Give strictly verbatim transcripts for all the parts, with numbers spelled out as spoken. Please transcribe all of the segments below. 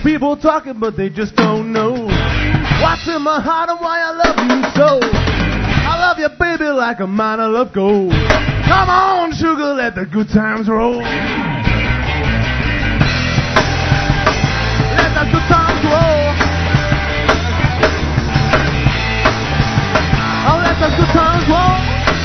People talking, but they just don't know what's in my heart and why I love you so. I love you, baby, like a mine I love gold. Come on, sugar, let the good times roll. Let the good times roll. Oh, let the good times roll.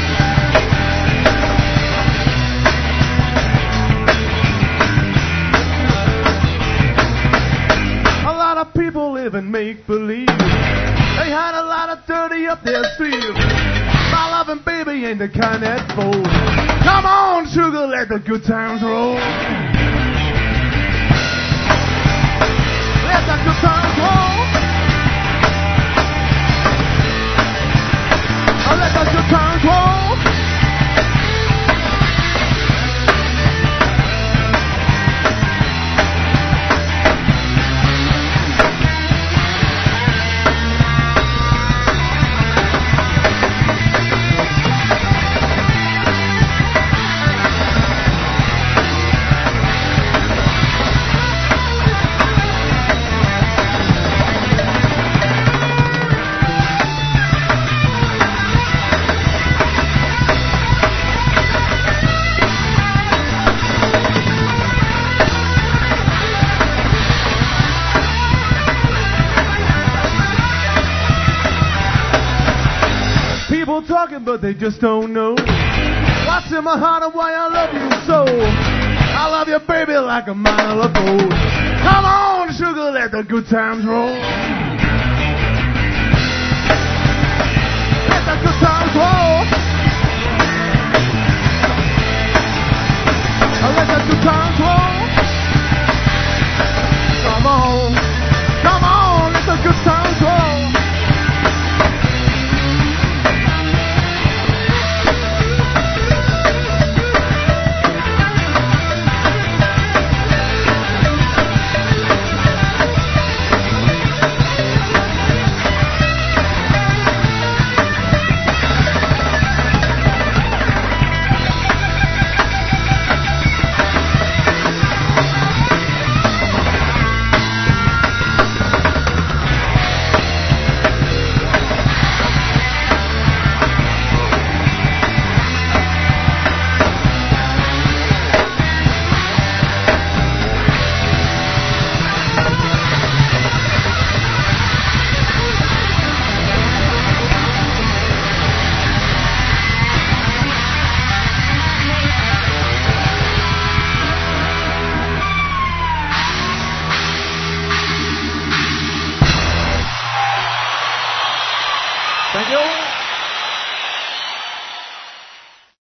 People live in make-believe. They had a lot of dirty up their sleeve. My loving baby ain't the kind that fold. Come on, sugar, let the good times roll. Let the good times roll. Oh, let the good times roll. People talking, but they just don't know what's in my heart and why I love you so. I love you, baby, like a mile of gold. Come on, sugar, let the good times roll. Let the good times roll. Let the good times roll. Come on, come on, let the good times roll. Thank you.